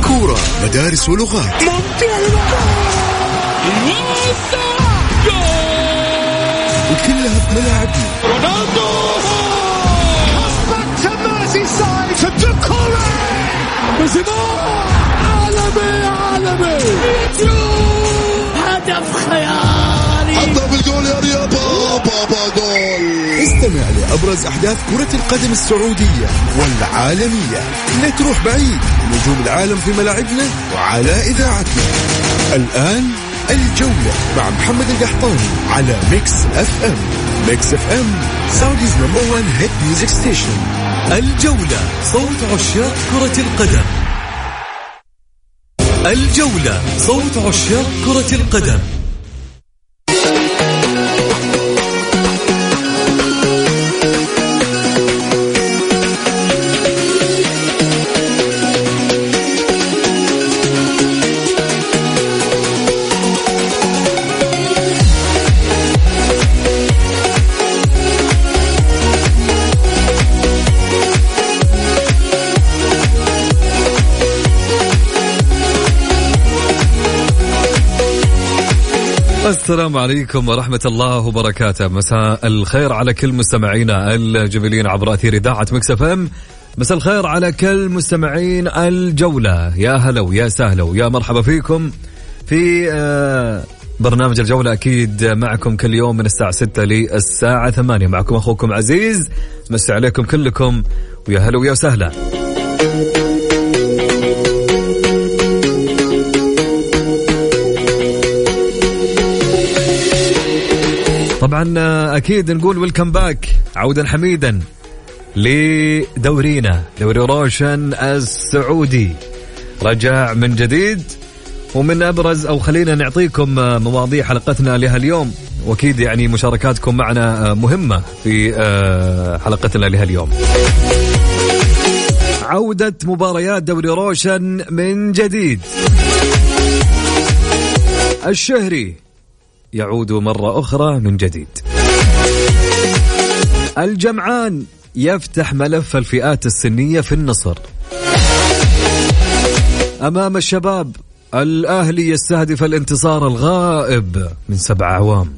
كورة، مدارس ولغات. وكلها بملاعبنا. رونالدو عالمي هدف خيالي. حطها بالجول يا رياض. بابا جول. استمع لأبرز أحداث كرة القدم السعودية والعالمية. لا تروح بعيد، نجوم العالم في ملاعبنا وعلى إذاعتنا. الآن الجولة مع محمد القحطاني على ميكس اف ام. ميكس اف ام سعوديز نمبر 1 هيت ميوزك ستيشن. الجولة صوت عشاق كرة القدم. الجولة صوت عشاق كرة القدم. السلام عليكم ورحمة الله وبركاته. مساء الخير على كل مستمعينا الجميلين عبر أثير إذاعة ميكس اف ام. مساء الخير على كل مستمعين الجولة. يا هلا ويا سهلا ويا مرحبا فيكم في برنامج الجولة. أكيد معكم كل يوم من الساعة 6 للساعة 8. معكم أخوكم عزيز. مسي عليكم كلكم ويا هلا ويا سهلا. طبعا أكيد نقول ويلكم باك، عودا حميدا لدورينا، دوري روشن السعودي رجع من جديد. ومن أبرز أو خلينا نعطيكم مواضيع حلقتنا لها اليوم، وأكيد يعني مشاركاتكم معنا مهمة في حلقتنا لها اليوم. عودة مباريات دوري روشن من جديد. الشهري يعود مرة أخرى من جديد. الجمعان يفتح ملف الفئات السنية في النصر. أمام الشباب الأهلي يستهدف الانتصار الغائب من 7 أعوام.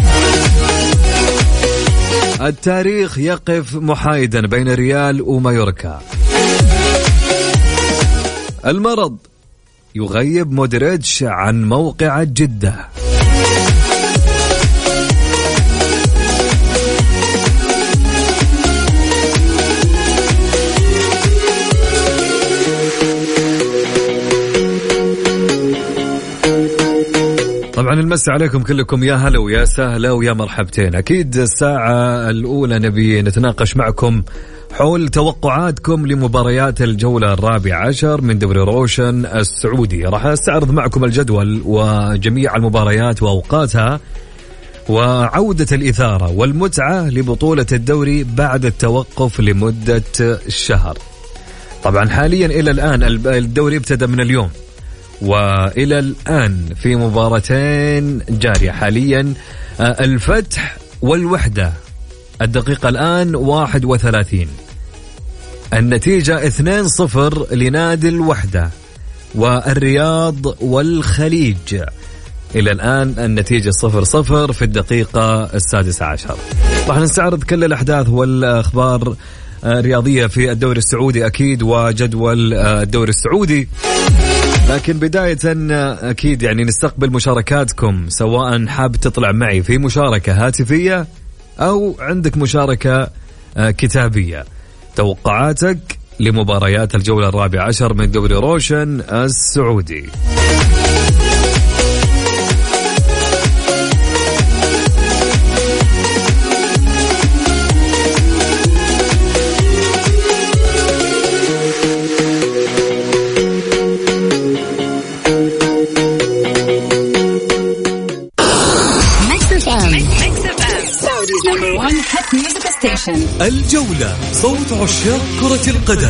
التاريخ يقف محايدا بين ريال ومايوركا. المرض يغيب مودريتش عن موقع جدة. طبعا المسي عليكم كلكم، يا هلا ويا سهلا ويا مرحبتين. أكيد الساعة الأولى نبي نتناقش معكم حول توقعاتكم لمباريات الجولة 14 من دوري روشن السعودي. راح أستعرض معكم الجدول وجميع المباريات وأوقاتها وعودة الإثارة والمتعة لبطولة الدوري بعد التوقف لمدة شهر. طبعا حاليا إلى الآن الدوري ابتدأ من اليوم، وإلى الآن في مباراتين جارية حاليا. الفتح والوحدة الدقيقة الآن 31، النتيجة 2-0 لنادي الوحدة. والرياض والخليج إلى الآن النتيجة 0-0 في الدقيقة 16. راح نستعرض كل الأحداث والأخبار الرياضية في الدوري السعودي أكيد وجدول الدوري السعودي. لكن بداية أكيد يعني نستقبل مشاركاتكم، سواء حاب تطلع معي في مشاركة هاتفية أو عندك مشاركة كتابية. توقعاتك لمباريات الجولة 14 من دوري روشن السعودي. الجولة صوت عشاق كرة القدم.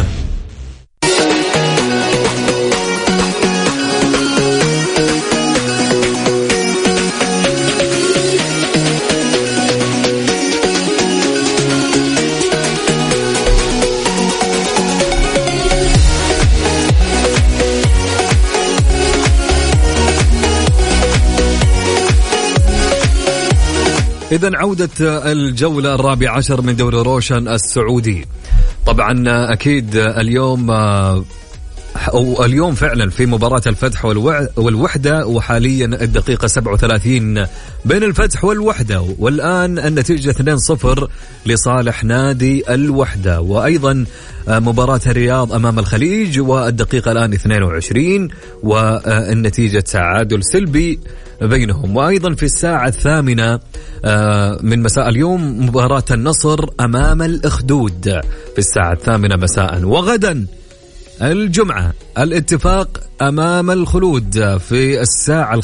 إذن عودة الجولة 14 من دوري روشن السعودي. طبعا أكيد اليوم فعلا في مباراة الفتح والوحدة، وحاليا الدقيقة 37 بين الفتح والوحدة، والآن النتيجة 2-0 لصالح نادي الوحدة. وأيضا مباراة الرياض أمام الخليج والدقيقة الآن 22 والنتيجة تعادل سلبي بينهم. وأيضا في الساعة 8 من مساء اليوم مباراة النصر أمام الأخدود في الساعة 8 مساء. وغدا الجمعة الاتفاق أمام الخلود في الساعة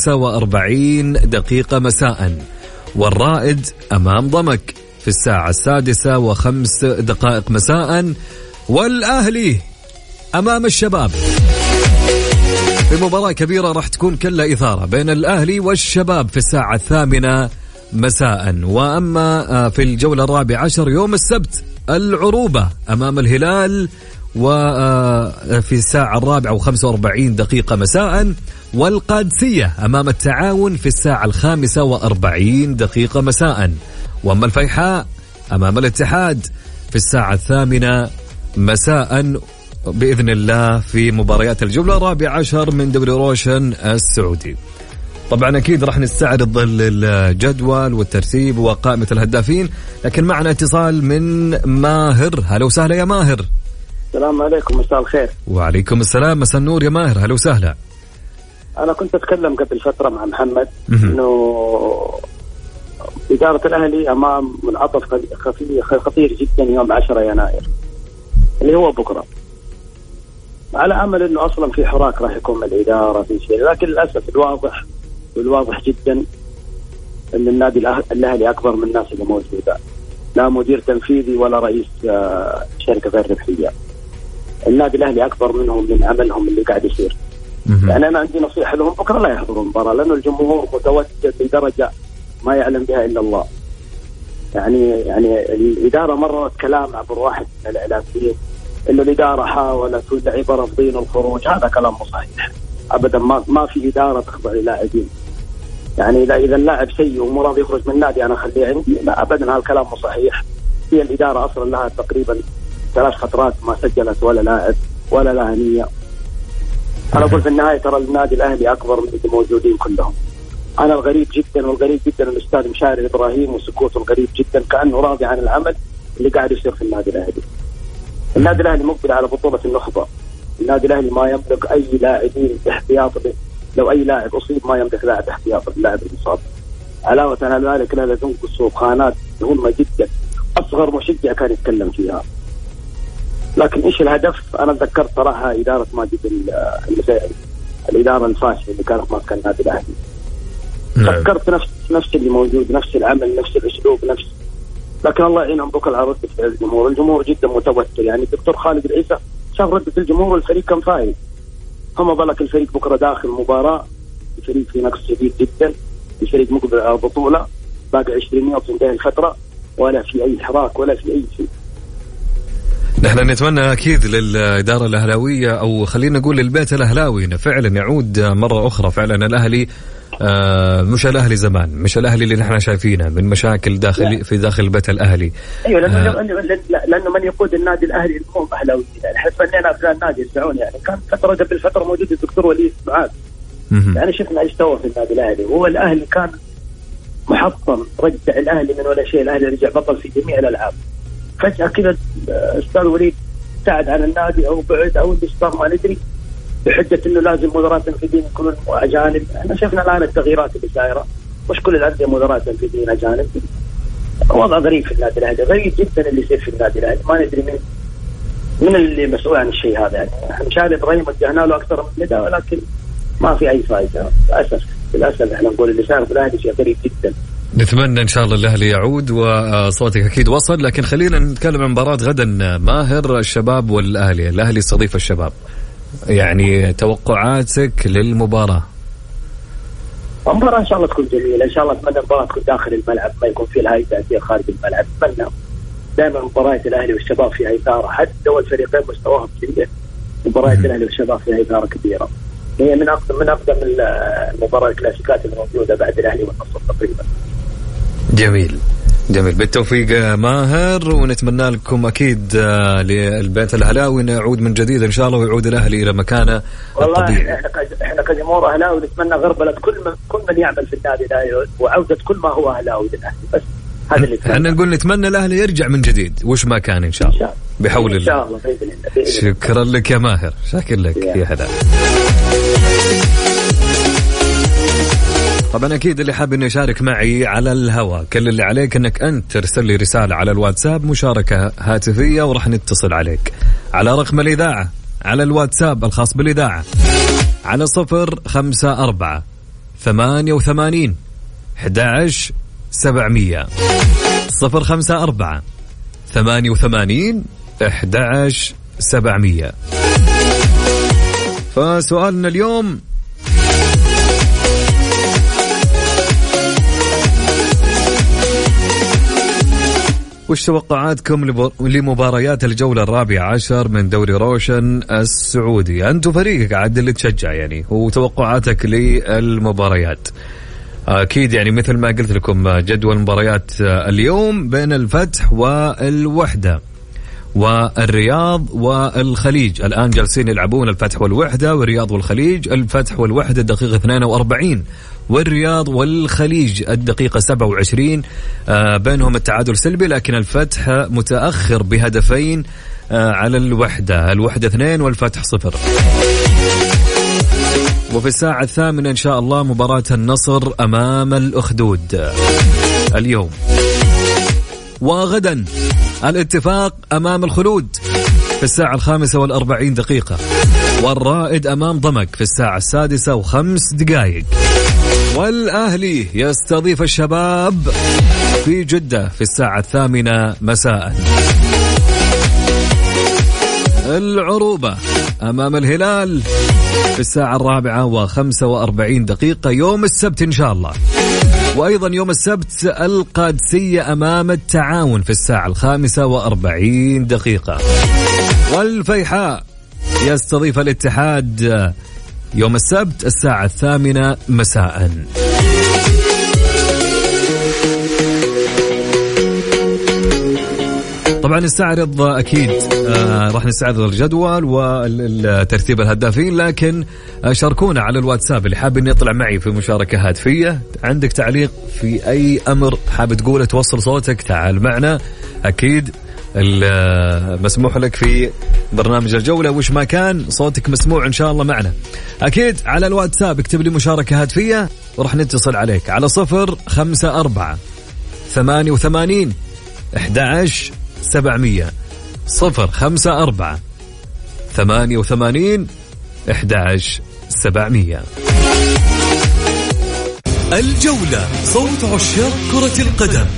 45 مساء، والرائد أمام ضمك في الساعة 6:05 مساء، والأهلي أمام الشباب في مباراة كبيرة راح تكون كلها إثارة بين الأهلي والشباب في الساعة 8 مساء. وأما في الجولة 14 يوم السبت العروبة أمام الهلال وفي الساعة 4:45 مساء، والقادسية أمام التعاون في الساعة 5:40 مساء، وأما الفيحاء أمام الاتحاد في الساعة 8 مساء بإذن الله في مباريات الجولة 14 من دوري روشن السعودي. طبعا أكيد راح نستعرض الجدول والترتيب وقائمة الهدافين، لكن معنا اتصال من ماهر. هلا وسهلا يا ماهر. السلام عليكم، مساء الخير. وعليكم السلام، مساء النور يا ماهر، هلا وسهلا. أنا كنت أتكلم قبل فترة مع محمد إنه إدارة الأهلي أمام منعطف خطير جدا يوم 10 يناير اللي هو بكرة، على أمل إنه أصلا في حراك راح يكون من الإدارة في شيء، لكن للأسف الواضح جدا إن النادي الأهلي أكبر من الناس اللي موجودة، لا مدير تنفيذي ولا رئيس شركة غير ربحية. النادي الأهلي أكبر منهم من عملهم اللي قاعد يصير. يعني أنا عندي نصيحة لهم، بكرة لا يحضروا المباراة لأنه الجمهور متوتر لدرجة ما يعلم بها إلا الله. يعني الإدارة مرت كلام عبر واحد من الإعلاميين إنه الإدارة حاولت واللعيبة رافضين الخروج، هذا كلام مو صحيح أبدا. ما في إدارة تخضع للاعبين. يعني إذا اللاعب سيء ومو راضي يخرج من النادي أنا أخليه عندي، لا أبدا، هذا الكلام مو صحيح. هي الإدارة أصلا لها تقريبا 3 فترات ما سجلت ولا لاعب ولا لها نية. أنا أقول في النهاية ترى النادي الأهلي أكبر من الموجودين كلهم. أنا الغريب جدا الأستاذ مشاري إبراهيم وسكوته الغريب جدا، كأنه راضي عن العمل اللي قاعد يصير في النادي الأهلي. النادي الأهلي مقبل على بطولة النخبة. النادي الأهلي ما يملك أي لاعبين احتياط، لو أي لاعب أصيب ما يملك لاعب احتياط اللاعب المصاب. علاوة على ذلك لا تنقص خانات مهمة جدا أصغر مشجع كان يتكلم فيها. لكن إيش الهدف؟ أنا تذكرت صراحة إدارة ماجد الإدارة الفاشلة اللي كانت ماسكة النادي الأهلي. فكرت نفس اللي موجود، نفس العمل، نفس الأسلوب، لكن الله يعينهم بكرة على ردة فعل الجمهور. الجمهور جدا متوتر. يعني الدكتور خالد العيسى شاف ردة الجمهور والفريق كان فايز. فما بالك الفريق بكرة داخل مباراة، الفريق في نقص شديد جدا، الفريق مقبل على بطولة، باقي 20 يوم تنتهي الفترة، ولا في أي حراك ولا في أي شيء. نحن نتمنى أكيد للإدارة الأهلاوية، أو خلينا نقول للبيت الأهلاوي، إنه فعلا يعود مرة أخرى. فعلا الأهلي مش الأهلي زمان، مش الأهلي اللي نحن شايفينه من مشاكل في داخل البيت الأهلي. أيوة، لأنه من يقود النادي الأهلي هم أهلاويين. يعني حسب أننا أبناء النادي يسمعون. يعني كان قبل فترة موجود الدكتور وليد معاذ. يعني شفنا ايش سوى في النادي الأهلي. هو الأهلي كان محطم، رجع الأهلي من ولا شيء، الأهلي رجع بطل في جميع الألعاب. فجأة كذا أستاذ وليد ابتعد عن النادي أو بعد أو الإصدار ما ندري، بحجة إنه لازم مدراء تنفيذيين يكونون أجانب. احنا شفنا الآن التغييرات اللي صايرة، مش كل الأندية مدراء تنفيذيين أجانب. وضع غريب في النادي الأهلي، غريب جدا اللي يصير في النادي الأهلي. ما ندري من اللي مسؤول عن الشيء هذا. يعني مشاري إبراهيم وجهنا له أكثر من كذا، ولكن ما في أي فائدة. للأسف احنا نقول اللي صار في الأهلي شيء غريب جدا. نتمنى إن شاء الله الأهلي يعود، وصوتك أكيد وصل. لكن خلينا نتكلم عن مباراة غدا ماهر، الشباب والأهلي. الأهلي يستضيف الشباب، يعني توقعاتك للمباراة؟ المباراة إن شاء الله تكون جميلة. إن شاء الله أتمنى المباراة تكون داخل الملعب، ما يكون في لها تأثير خارج الملعب. أتمنى دائما مباريات الأهلي والشباب فيها إثارة، حتى لو الفريقين مستواهم سيء، مباريات الأهلي والشباب فيها إثارة كبيرة. هي من أقدم المباريات الكلاسيكات الموجودة بعد الأهلي والنصر تقريبا. جميل جميل، بالتوفيق ماهر، ونتمنى لكم أكيد للبيت الأهلاوي أن يعود من جديد إن شاء الله، ويعود الأهلي إلى مكانه الطبيعي. إحنا كجمهور أهلاوي نتمنى غربلة كل من يعمل في النادي وعودة كل ما هو أهلاوي للأهلي، بس هذا اللي احنا نقول نتمنى الأهلي يرجع من جديد وش ما كان إن شاء الله بحول الله. إن شاء الله بإذن الله. شكرا لك يا ماهر، شاكر لك يا هلا. طبعا أكيد اللي حاب إنه يشارك معي على الهواء، كل اللي عليك إنك أنت ترسل لي رسالة على الواتساب مشاركة هاتفية، وراح نتصل عليك على رقم الإذاعة على الواتساب الخاص بالإذاعة على 054-88-11-700 054-88-11-700. فسؤالنا اليوم: وش توقعاتكم لمباريات الجولة 14 من دوري روشن السعودي؟ أنتوا فريقك عاد اللي تشجع يعني، وتوقعاتك للمباريات. أكيد يعني مثل ما قلت لكم جدول مباريات اليوم بين الفتح والوحدة والرياض والخليج. الآن جالسين يلعبون الفتح والوحدة والرياض والخليج. الفتح والوحدة دقيقة 42 والرياض والخليج الدقيقة 27. بينهم التعادل سلبي، لكن الفتح متأخر بهدفين على الوحدة 2 والفتح 0. وفي الساعة 8 إن شاء الله مباراة النصر أمام الأخدود اليوم. وغدا الاتفاق أمام الخلود في الساعة 5:40. والرائد أمام ضمك في الساعة 6:05. والأهلي يستضيف الشباب في جدة في الساعة 8 مساء. العروبة أمام الهلال في الساعة 4:45 يوم السبت إن شاء الله. وأيضا يوم السبت القادسية أمام التعاون في الساعة 5:40. والفيحاء يستضيف الاتحاد يوم السبت الساعة 8 مساء. طبعا نستعرض أكيد راح نستعرض الجدول والترتيب الهدافين، لكن شاركونا على الواتساب اللي حاب إنه يطلع معي في مشاركة هاتفية. عندك تعليق في أي أمر حاب تقوله، توصل صوتك، تعال معنا. أكيد مسموح لك في برنامج الجولة وش ما كان صوتك مسموع إن شاء الله معنا. أكيد على الواتساب اكتب لي مشاركة هاتفية ورح نتصل عليك على 054-88-11-700 054-88-11-700. الجولة، صوت عشاق كرة القدم.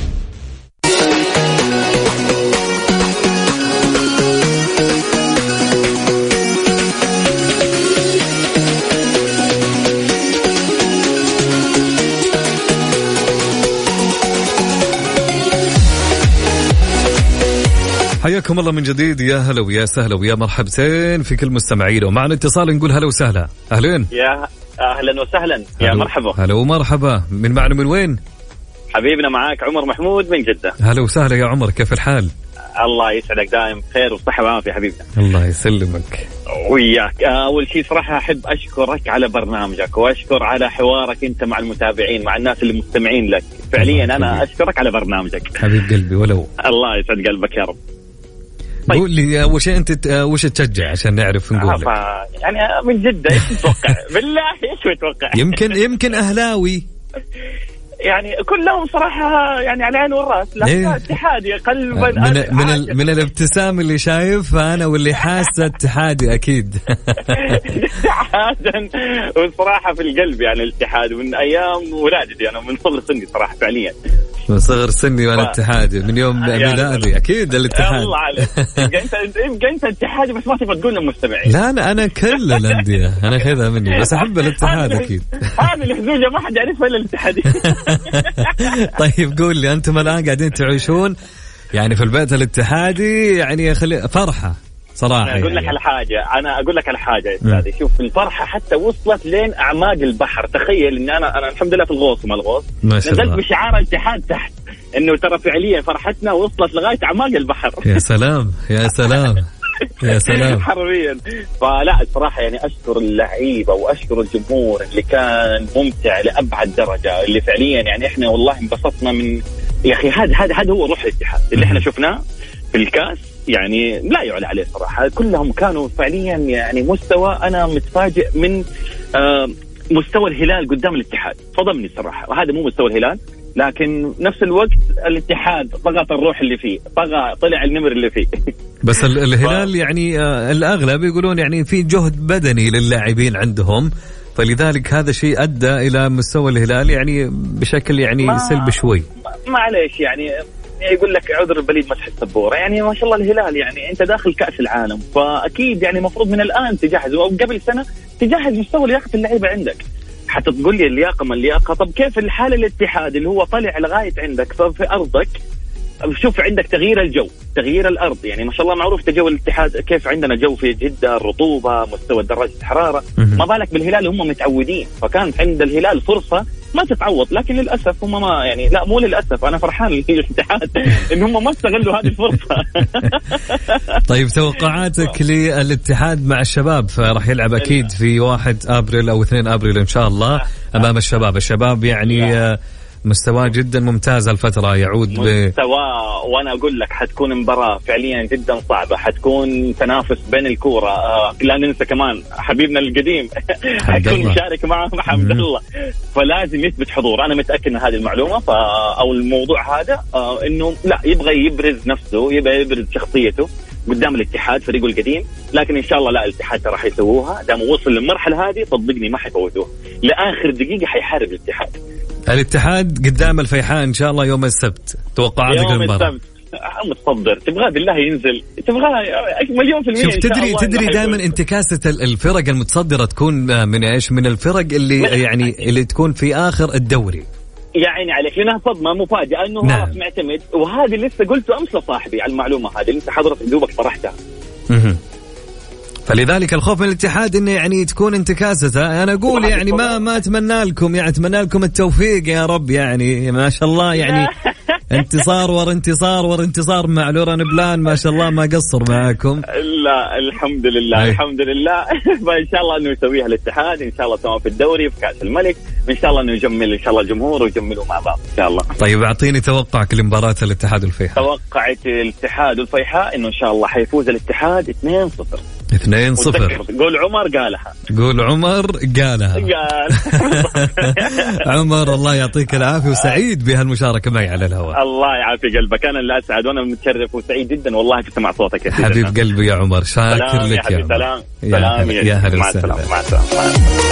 حياكم الله من جديد، يا هلا ويا سهلا ويا مرحبتين في كل مستمعين. ومعنا اتصال نقول هلا وسهلا. أهلين يا أهلا وسهلا يا مرحبا. هلا ومرحبا. من معنا من وين؟ حبيبنا معاك عمر محمود من جدة. هلا وسهلا يا عمر، كيف الحال؟ الله يسعدك، دائم خير وصحة وعافية حبيبنا. الله يسلمك وياك. أول شيء صراحة أحب أشكرك على برنامجك، وأشكر على حوارك أنت مع المتابعين، مع الناس اللي مستمعين لك. فعليا أنا أشكرك على برنامجك حبيب قلبي. ولو الله يسعد قلبك يا رب. طيب. قول لي أول شيء أنت وش تشجع عشان نعرف نقول لك. يعني من جدة إيش تتوقع؟ بالله إيش تتوقع؟ يمكن أهلاوي يعني كلهم صراحة يعني على عين والرأس. لا اتحادي قلبا من الابتسام اللي شايف أنا واللي حاسة اتحادي أكيد. اتحادا والصراحة في القلب يعني الاتحاد من أيام ولادتي أنا، من صغر سني صراحة فعليا من صغر سني وأنا اتحادي من يوم ميلادي. أكيد الاتحاد. الله عليك. يبقى أنت اتحادي بس ما تبغى تقول للمستمعين. لا أنا كل الأندية أنا خذها مني، بس أحب الاتحاد أكيد. هذه الحزوجة ما حد يعرفها إلا الاتحادي. طيب قول لي، أنتم الآن قاعدين تعيشون يعني في البيت الاتحادي يعني فرحة صراحة. أنا أقول لك على حاجة يا أستاذي. شوف الفرحة حتى وصلت لين أعماق البحر. تخيل إن أنا الحمد لله في الغوص وما الغوص نزلت بشعار الاتحاد تحت. انه ترى فعليا فرحتنا وصلت لغايه اعماق البحر. يا سلام يا سلام يا سلام حرفيا. فلا الصراحه يعني اشكر اللعيبه واشكر الجمهور اللي كان ممتع لابعد درجه، اللي فعليا يعني احنا والله انبسطنا من يا اخي. هذا هو روح الاتحاد اللي احنا شفناه في الكاس، يعني لا يعلى عليه صراحه. كلهم كانوا فعليا يعني مستوى، انا متفاجئ من مستوى الهلال قدام الاتحاد، صدمني صراحه. وهذا مو مستوى الهلال، لكن نفس الوقت الاتحاد ضغط الروح اللي فيه، طلع النمر اللي فيه. بس الهلال يعني الأغلب يقولون يعني في جهد بدني للاعبين عندهم، فلذلك هذا شيء أدى إلى مستوى الهلال يعني بشكل يعني سلبي شوي. معليش يعني يقول لك عذر البليد مسح السبورة. يعني ما شاء الله الهلال يعني أنت داخل كأس العالم، فأكيد يعني مفروض من الآن تجهز، أو قبل سنة تجهز مستوى لياقة اللعيبة عندك. حتى تقول لي اللياقة ما اللياقة، طب كيف الحالة الاتحاد اللي هو طلع لغاية عندك في أرضك؟ شوف عندك تغيير الجو، تغيير الأرض، يعني ما شاء الله معروف تجو الاتحاد كيف عندنا جو في جدة، الرطوبة، مستوى درجة الحرارة، ما بالك بالهلال هم متعودين. فكانت عند الهلال فرصة ما تتعوض، لكن للأسف هم ما يعني لا مو للأسف، أنا فرحان للاتحاد إن هم ما استغلوا هذه الفرصة. طيب توقعاتك للاتحاد مع الشباب؟ فراح يلعب أكيد في 1 أبريل أو 2 أبريل إن شاء الله أمام الشباب يعني مستوى جدا ممتاز الفترة، يعود مستوى. وأنا أقول لك حتكون مباراة فعليا جدا صعبة، حتكون تنافس بين الكورة. لا ننسى كمان حبيبنا القديم حتكون مشارك معه حمد الله، فلازم يثبت حضور. أنا متأكد من هذه المعلومة أو الموضوع هذا، إنه لا يبغى يبرز نفسه، يبغى يبرز شخصيته قدام الاتحاد فريقه القديم. لكن إن شاء الله لا الاتحاد راح يسووها، دام وصل للمرحلة هذه صدقني ما حيفوتوها، لآخر دقيقة حيحارب الاتحاد قدام الفيحاء إن شاء الله يوم السبت. توقعاتك للمباراة؟ يوم السبت متصدر، تبغى بالله ينزل، تبغى مليون في المية. شوف تدري دائما انتكاسة الفرق المتصدرة تكون من إيش؟ من الفرق اللي يعني اللي تكون في آخر الدوري. يا عيني عليك، لأنها صدمة مفاجأة إنه خلاص معتمد. وهذه لسه قلته أمس لصاحبي على المعلومة هذه اللي أنت حضرت دوبك طرحتها. فلذلك الخوف من الاتحاد انه يعني تكون انتكاسته. انا اقول يعني ما اتمنى لكم، يعني اتمنى لكم التوفيق يا رب. يعني ما شاء الله يعني انتصار ورا انتصار ورا انتصار مع لوران بلان، ما شاء الله ما قصر معاكم. لا الحمد لله الحمد لله. فان شاء الله انه يسويها الاتحاد ان شاء الله، سواء في الدوري في كاس الملك، ان شاء الله انه يجمل ان شاء الله الجمهور ويجملوا مع بعض ان شاء الله. طيب اعطيني توقعك لمباراة الاتحاد والفيحاء. توقعت الاتحاد والفيحاء انه ان شاء الله حيفوز الاتحاد 2-0. 2-0. قول عمر قالها. قول عمر قالها. عمر الله يعطيك العافية وسعيد بهالمشاركة معي على الهواء. الله يعافي قلبك، أنا اللي أسعد وأنا متشرف وسعيد جدا والله في سماع صوتك يا حبيب قلبي يا عمر. شاكر لك يا عمر. سلام يا هلا مع السلامة. مع السلامة.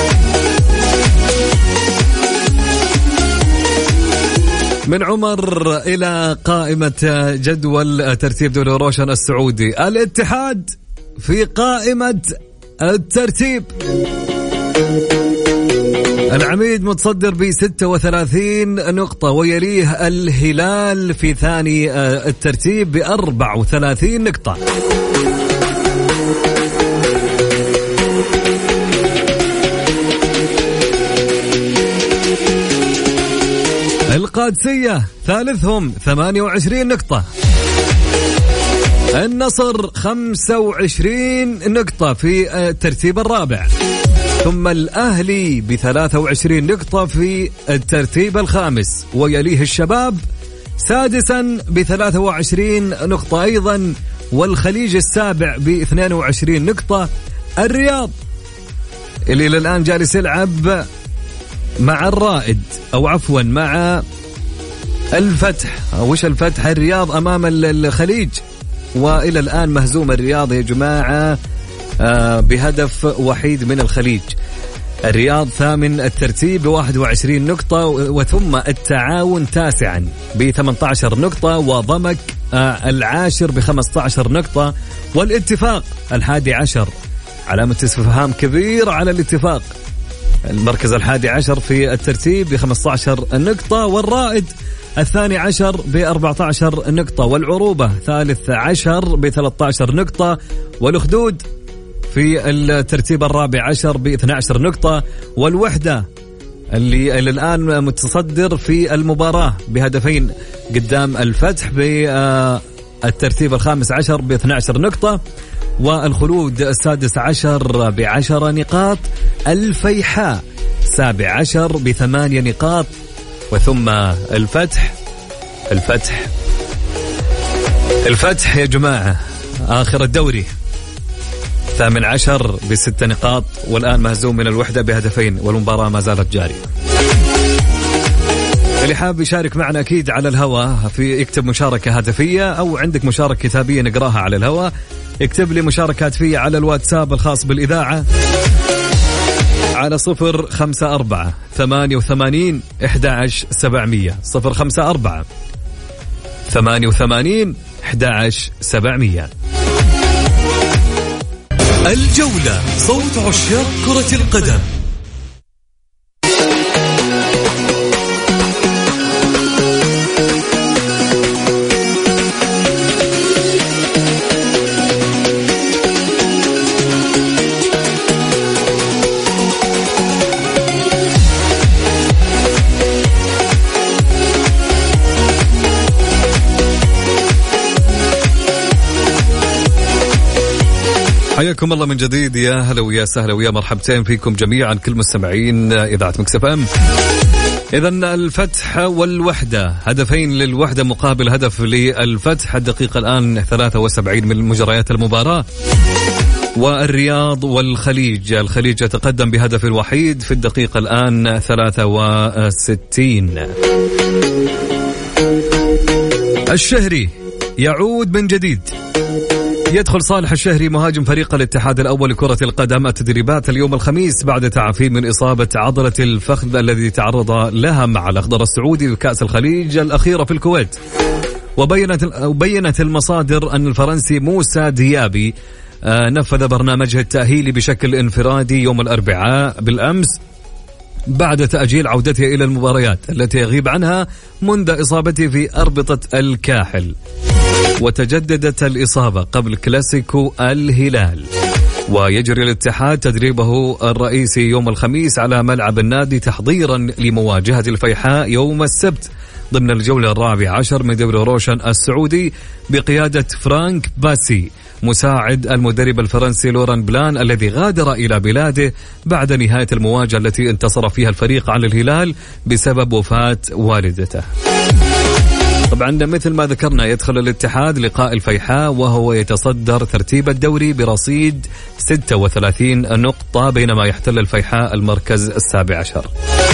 من عمر إلى قائمة جدول ترتيب دوري روشن السعودي. الاتحاد في قائمة الترتيب، العميد متصدر ب36 نقطة، ويليه الهلال في ثاني الترتيب ب34 نقطة. القادسية ثالثهم 28 نقطة. النصر 25 نقطة في الترتيب الرابع، ثم الأهلي ب23 نقطة في الترتيب الخامس، ويليه الشباب سادسا ب23 نقطة أيضا، والخليج السابع ب22 نقطة. الرياض اللي للآن جالس يلعب مع الرائد أو عفوا مع الفتح، وش الفتح؟ الرياض أمام الخليج، وإلى الآن مهزوم الرياض يا جماعة بهدف وحيد من الخليج. الرياض ثامن الترتيب ب21 نقطة، وثم التعاون تاسعا ب18 نقطة، وضمك العاشر ب15 نقطة، والاتفاق ال11 علامة استفهام كبير على الاتفاق، المركز ال11 في الترتيب ب15 نقطة، والرائد الثاني عشر ب14 نقطة، والعروبة ثالث عشر ب13 نقطة، والأخدود في الترتيب الرابع عشر ب12 نقطة، والوحدة اللي الآن متصدر في المباراة بهدفين قدام الفتح بالترتيب ال15 ب12 نقطة، والخلود السادس عشر ب10 نقاط، الفيحاء 17 ب8 نقاط، وثم الفتح يا جماعة آخر الدوري 18 ب6 نقاط، والآن مهزوم من الوحدة بهدفين، والمباراة ما زالت جارية. اللي حاب يشارك معنا أكيد على الهواء في يكتب مشاركة هاتفية، أو عندك مشاركة كتابية نقراها على الهواء، اكتب لي مشاركات فيها على الواتساب الخاص بالإذاعة على 054 88 11 700 054 88 11 700. الجولة، صوت عشاق كرة القدم. حياكم الله من جديد، يا هلا ويا سهلا ويا مرحبتين فيكم جميعا كل مستمعين إذاعة مكس اف ام. إذن الفتح والوحدة، هدفين للوحدة مقابل هدف للفتح. الدقيقة الآن 73 من مجريات المباراة. والرياض والخليج، الخليج يتقدم بهدف الوحيد في الدقيقة الآن 63. الشهري يعود من جديد. يدخل صالح الشهري مهاجم فريق الاتحاد الأول لكرة القدم التدريبات اليوم الخميس بعد تعافي من إصابة عضلة الفخذ الذي تعرض لها مع الأخضر السعودي بكأس الخليج الأخيرة في الكويت. وبينت المصادر أن الفرنسي موسى ديابي نفذ برنامجه التأهيلي بشكل انفرادي يوم الأربعاء بالأمس بعد تأجيل عودته إلى المباريات التي يغيب عنها منذ إصابته في أربطة الكاحل. وتجددت الإصابة قبل كلاسيكو الهلال. ويجري الاتحاد تدريبه الرئيسي يوم الخميس على ملعب النادي تحضيرا لمواجهة الفيحاء يوم السبت ضمن الجولة 14 من دوري روشن السعودي بقيادة فرانك باسي مساعد المدرب الفرنسي لوران بلان الذي غادر إلى بلاده بعد نهاية المواجهة التي انتصر فيها الفريق على الهلال بسبب وفاة والدته. طبعا مثل ما ذكرنا يدخل الاتحاد لقاء الفيحاء وهو يتصدر ترتيب الدوري برصيد 36 نقطة بينما يحتل الفيحاء المركز 17.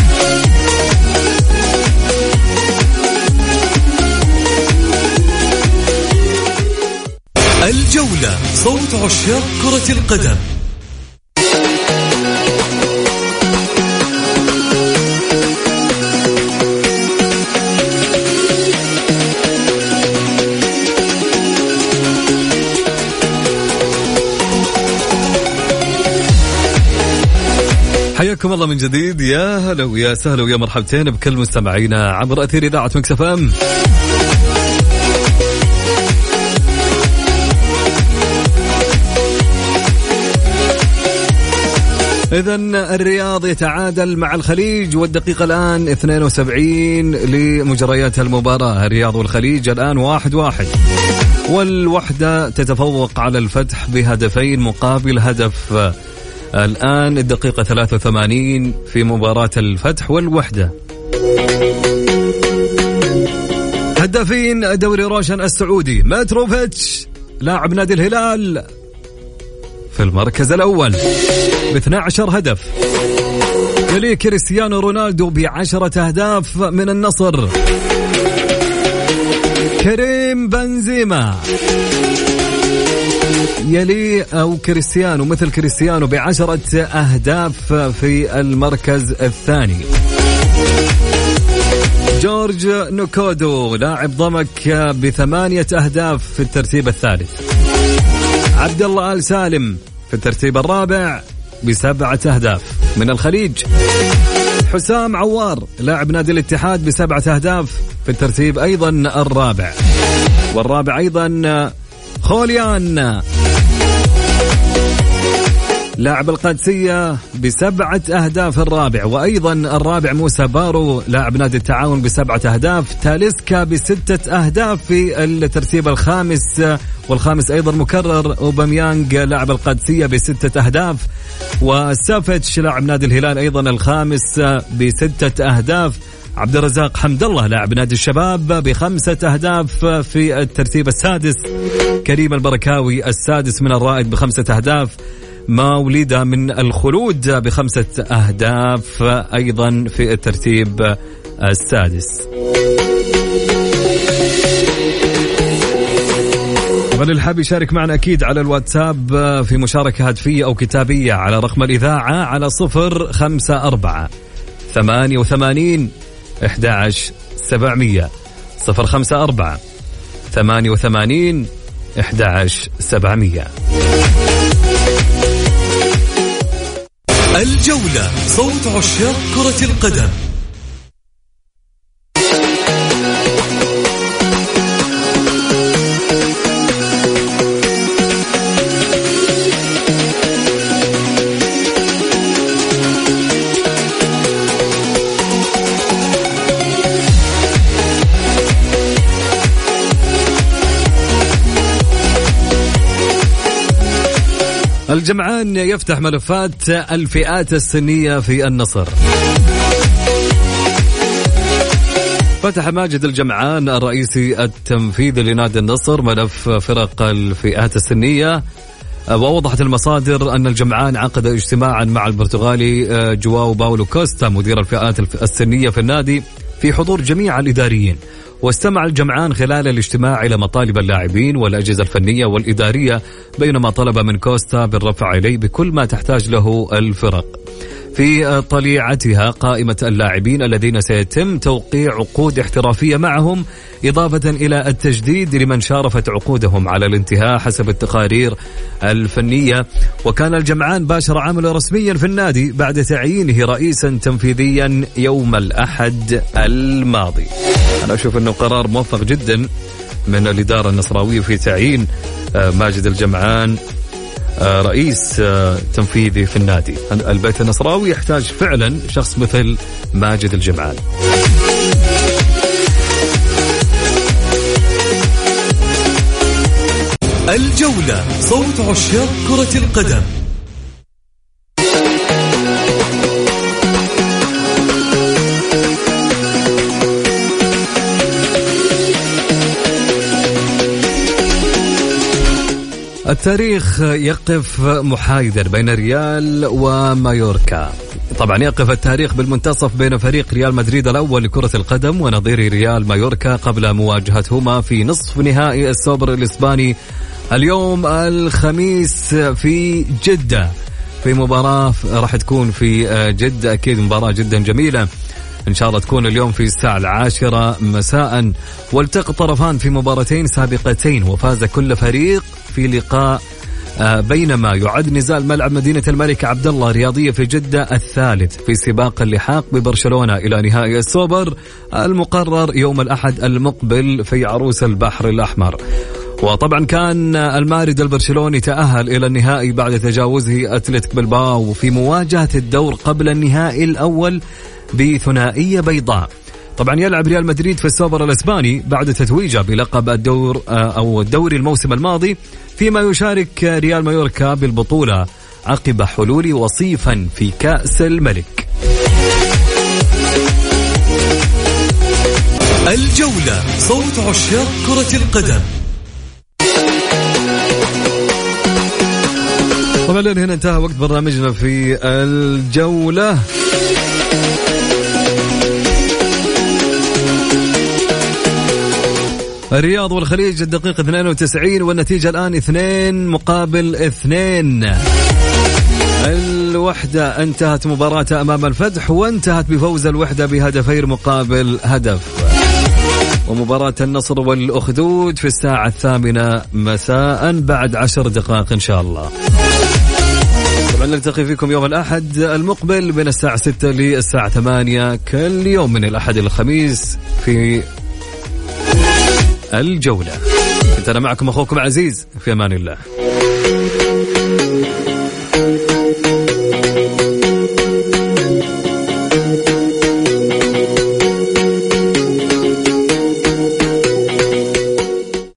الجولة، صوت عشاق كرة القدم. حياكم الله من جديد، يا هلا ويا سهلا ويا مرحبتين بكل مستمعينا عبر أثير إذاعة مكس اف ام. إذن الرياض يتعادل مع الخليج والدقيقة الآن 72 لمجريات المباراة. الرياض والخليج الآن 1-1 والوحدة تتفوق على الفتح بهدفين مقابل هدف. الآن الدقيقة 83 في مباراة الفتح والوحدة. هدافين دوري روشن السعودي متروفيتش لاعب نادي الهلال في المركز الأول ب12 هدف، يليه كريستيانو رونالدو ب10 أهداف من النصر، كريم بنزيما يلي أو كريستيانو مثل كريستيانو ب10 أهداف في المركز الثاني، جورج نوكودو لاعب ضمك ب8 أهداف في الترتيب الثالث، عبد الله آل سالم في الترتيب الرابع ب7 أهداف من الخليج، حسام عوار لاعب نادي الاتحاد ب7 أهداف في الترتيب أيضا الرابع، والرابع أيضا خوليان لاعب القادسية ب7 أهداف الرابع، وأيضا الرابع موسى بارو لاعب نادي التعاون ب7 أهداف، تاليسكا ب6 أهداف في الترتيب الخامس، والخامس أيضا مكرر أوباميانغ لاعب القادسية ب6 أهداف، وسافيتش لاعب نادي الهلال أيضا الخامس ب6 أهداف، عبد الرزاق حمد الله لاعب نادي الشباب ب5 أهداف في الترتيب السادس، كريم البركاوي السادس من الرائد ب5 أهداف، موليدة من الخلود ب5 أهداف أيضا في الترتيب السادس. طبعا الحاب يشارك معنا أكيد على الواتساب في مشاركة هاتفية أو كتابية على رقم الإذاعة على 054 88 11 700 054 88 11 700. الجولة، صوت عشاق كرة القدم. الجمعان يفتح ملفات الفئات السنية في النصر. فتح ماجد الجمعان الرئيسي التنفيذي لنادي النصر ملف فرق الفئات السنية، ووضحت المصادر أن الجمعان عقد اجتماعا مع البرتغالي جواو باولو كوستا مدير الفئات السنية في النادي في حضور جميع الإداريين، واستمع الجمعان خلال الاجتماع إلى مطالب اللاعبين والأجهزة الفنية والإدارية، بينما طلب من كوستا بالرفع إليه بكل ما تحتاج له الفرق. في طليعتها قائمة اللاعبين الذين سيتم توقيع عقود احترافية معهم، إضافة إلى التجديد لمن شارفت عقودهم على الانتهاء حسب التقارير الفنية. وكان الجمعان باشر عمله رسميا في النادي بعد تعيينه رئيسا تنفيذيا يوم الأحد الماضي. أنا أشوف أنه قرار موفق جدا من الإدارة النصراوية في تعيين ماجد الجمعان رئيس تنفيذي في النادي. البيت النصراوي يحتاج فعلا شخص مثل ماجد الجمعان. الجولة، صوت عشاق كرة القدم. التاريخ يقف محايدا بين ريال ومايوركا. طبعا يقف التاريخ بالمنتصف بين فريق ريال مدريد الأول لكرة القدم ونظير ريال مايوركا قبل مواجهتهما في نصف نهائي السوبر الإسباني اليوم الخميس في جدة، في مباراة راح تكون في جدة، أكيد مباراة جدا جميلة إن شاء الله تكون اليوم في الساعة 10 مساء. والتقى الطرفان في مباراتين سابقتين وفاز كل فريق في لقاء، بينما يعد نزال ملعب مدينة الملك عبد الله الرياضية في جدة الثالث في سباق اللحاق ببرشلونة إلى نهائي السوبر المقرر يوم الأحد المقبل في عروس البحر الأحمر. وطبعا كان المارد البرشلوني تأهل إلى النهائي بعد تجاوزه أتلتيك بلباو في مواجهة الدور قبل النهائي الأول بثنائية بيضاء. طبعا يلعب ريال مدريد في السوبر الإسباني بعد تتويجه بلقب الدوري الموسم الماضي، فيما يشارك ريال مايوركا بالبطولة عقب حلول وصيفا في كأس الملك. الجولة، صوت عشاق كرة القدم. طبعا هنا انتهى وقت برنامجنا في الجولة. الرياض والخليج الدقيقة 92 والنتيجة الآن 2-2. الوحدة انتهت مباراة أمام الفتح وانتهت بفوز الوحدة بهدفين مقابل هدف. ومباراة النصر والأخدود في الساعة 8 مساء بعد 10 دقائق إن شاء الله. طبعا نلتقي فيكم يوم الأحد المقبل بين الساعة 6 للساعة 8 كل يوم من الأحد الخميس في الجولة. كنت أنا معكم أخوكم عزيز، في أمان الله.